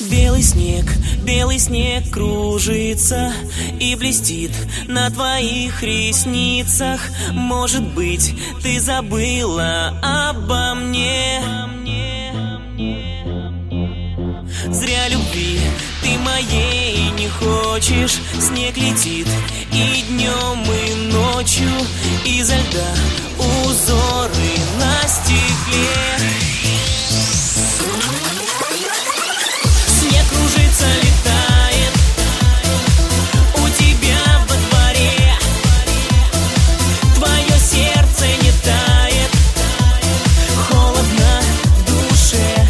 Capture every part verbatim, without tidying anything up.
Белый снег, белый снег кружится и блестит на твоих ресницах. Может быть, ты забыла обо мне. Зря любви ты моей не хочешь. Снег летит и днем, и ночью, изо льда узоры на стекле. Снег кружится, летает у тебя во дворе. Твое сердце не тает, холодно в душе.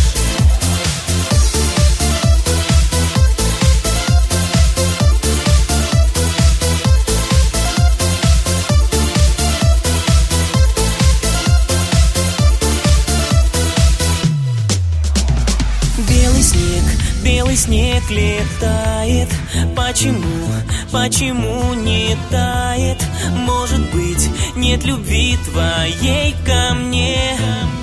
Белый снег, белый снег летает. Почему, почему не тает? Может быть, нет любви твоей ко мне.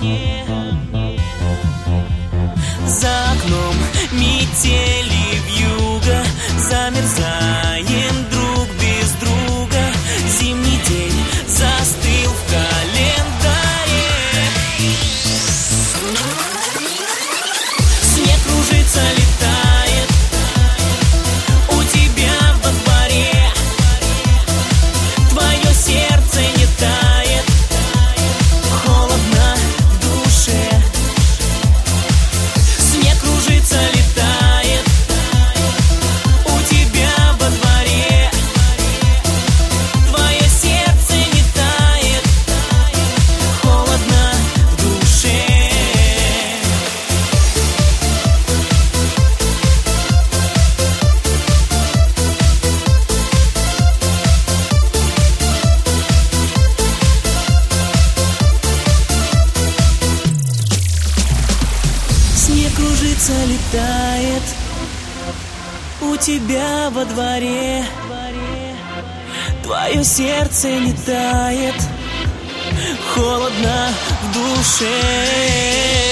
За окном метели вьюга, замерзаем друг без друга. Зимний день застыл в календаре. Снег кружится, летает у тебя во дворе. Твое сердце не тает, холодно в душе. Снег кружится, летает у тебя во дворе. Твое сердце не тает, холодно в душе. Снег кружится, летает у тебя во дворе. Твое сердце не тает, холодно в душе.